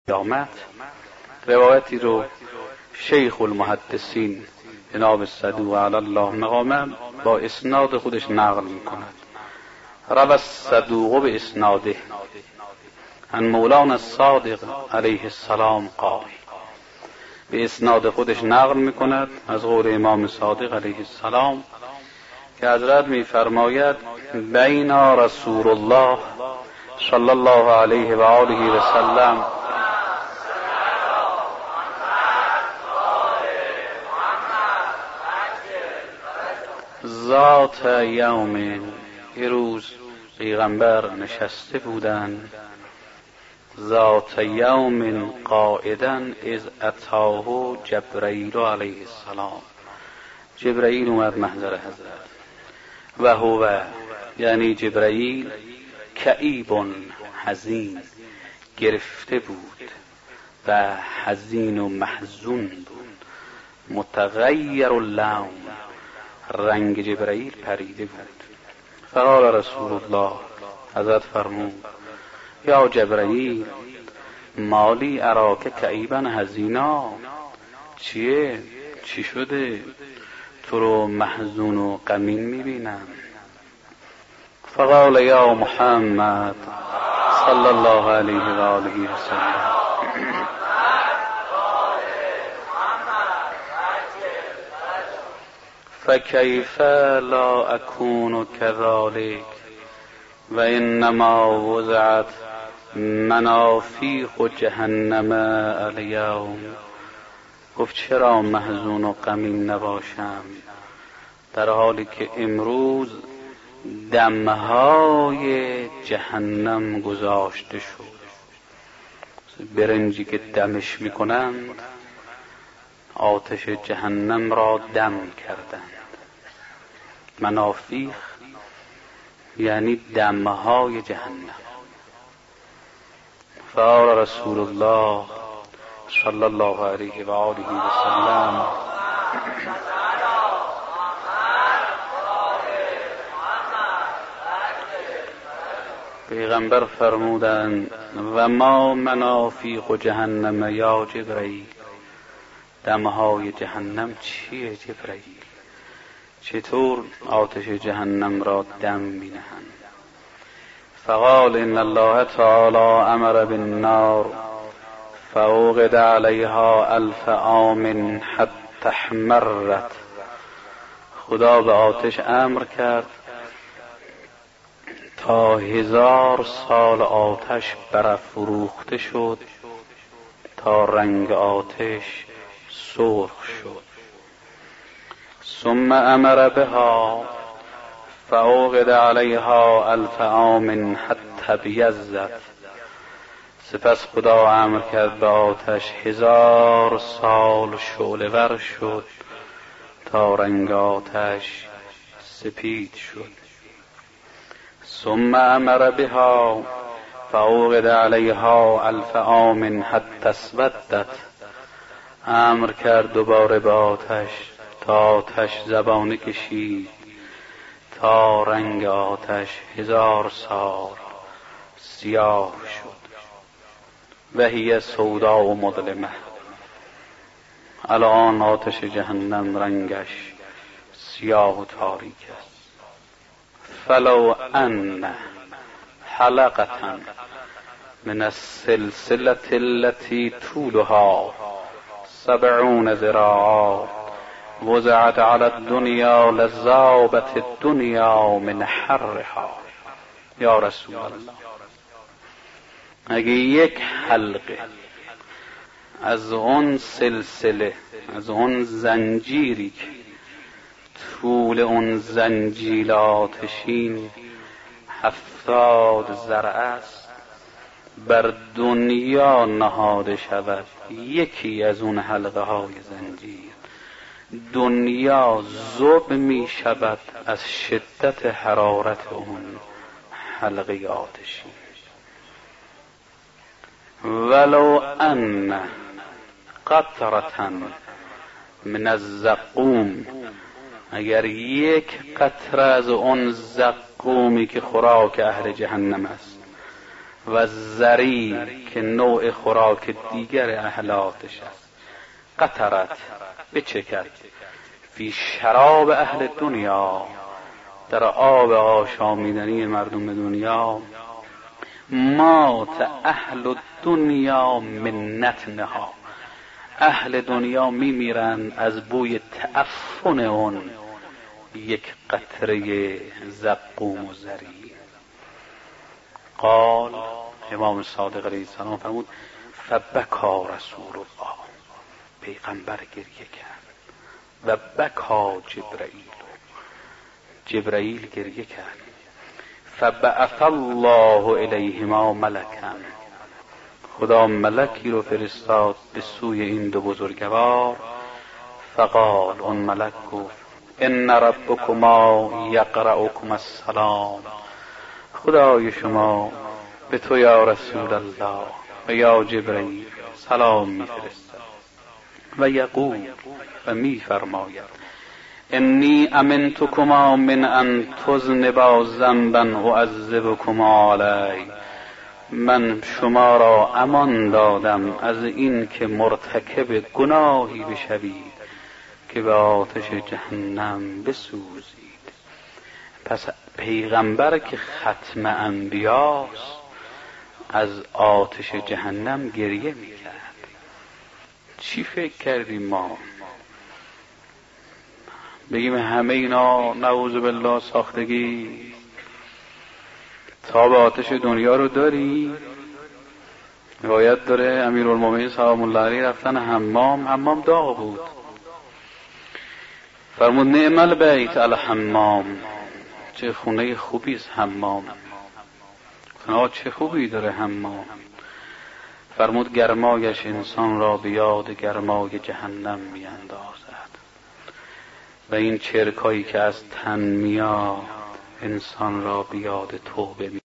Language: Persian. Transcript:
قیامت. روایتی رو شیخ المحدثین جناب الصدوق علی الله مقامه با اسناد خودش نقل میکند. روى الصدوق به اسناده عن مولانا الصادق علیه السلام قال، به اسناد خودش نقل میکند از قول امام صادق علیه السلام که حضرت میفرماید بینا رسول الله صلی الله علیه و آله و سلم ذات یوم، یه روز پیغمبر نشسته بودند، ذات یوم قائدا اذ اتاه جبرئیل علیه السلام، جبرئیل اومد محضر حضرت و هو یعنی جبرئیل کئیب حزین، گرفته بود و حزین و محزون بود، متغیر اللون، رنگ جبرئیل پریده بود. فقال رسول الله، حضرت فرمود یا جبرئیل مالی اراک کئیبا حزینا، چیه؟ چی شده؟ تو رو محزون و غمین میبینم. فقال یا محمد صلی الله علیه و آله و سلم فکیف لا اکون کذالک و انما وضعت منافیخ جهنم الیوم. گفت چرا محزون و غمین نباشم در حالی که امروز دمهای جهنم گذاشته شد. برنجی که دمش میکنند آتش جهنم را دم کردند. منافیخ یعنی دمهای جهنم. فقال رسول الله صلی الله علیه و آله و سلم پیغمبر فرمودند و ما منافیخ جهنم یا جبرئیل، دمهای جهنم چیه جبرئیل؟ چطور آتش جهنم را دم می‌نهند؟ فقال ان الله تعالی امر بالنار فاوقد علیها 1000 عام حتی احمرت. خدا به آتش امر کرد تا 1000 سال آتش برافروخته شد تا رنگ آتش سرخ شد. ثم امر بها فاوقد علیها 1000 عام حتی بیضت. سپس خدا امر کرد به آتش 1000 سال شعله ور شد تا رنگ آتش سپید شد. ثم امر بها فاوقد علیها 1000 عام حتی اسودت. امر کرد دوباره به آتش تا آتش زبانه کشید تا رنگ آتش 1000 سال سیاه شد. و هی سوداء و مظلمه. الان آتش جهنم رنگش سیاه و تاریک است. فلو ان حلقة من السلسلة التي طولها 70 ذراعا وضعت على الدنيا لذابت الدنيا من حرها. یا رسول الله، اگه یک حلقه از اون سلسله، از اون زنجیری که طول اون زنجیل آتشین 70 ذرع است بر دنیا نهاده شود، یکی از اون حلقه های زنجیر، دنیا ذوب می شود از شدت حرارت اون حلقه آتشین. ولو ان قطرة من الزقوم، اگر یک قطره از اون زقومی که خوراک اهل جهنم است و زری که نوع خوراک دیگر اهلاتش است. قطرت بچکد فی شراب اهل دنیا، در آب آشامیدنی مردم دنیا. مات اهل دنیا من نتنها، اهل دنیا میمیرن از بوی تعفن اون یک قطره زقوم و زری. قال امام صادق علیه السلام فرمود فبکا رسول الله، پیغمبر گریه کرد. و بکا جبرئیل گریه کرد. فبعث الله الیهما ملکا، خدا ملکی رو فرستاد به سوی این دو بزرگوار. فقال، اون ملک گفت ان ربکما یقرأکم السلام، خدای شما به تو یا رسول الله و یا جبرئیل سلام میفرستد و یقول و میفرماید انی امنتکما من ان تذنبا ذنبا اعذبکما علیه، من شما را امان دادم از این که مرتکب گناهی بشوید که به آتش جهنم بسوزید. پس پیغمبر که ختم انبیاست از آتش جهنم گریه میکرد. چی فکر کردیم ما؟ بگیم همه اینا نعوذ بالله ساختگی؟ تا به آتش دنیا رو داری؟ روایت داره امیرالمومنین سلام الله علیه رفتن حمام داغ بود. فرمود نعم البیت الحمام، چه خونه خوبی است حمام، چه خوبی داره حمام. فرمود گرمایش انسان را به یاد گرمای جهنم می اندازد و این چرکایی که از تن میاد انسان را به یاد توبه می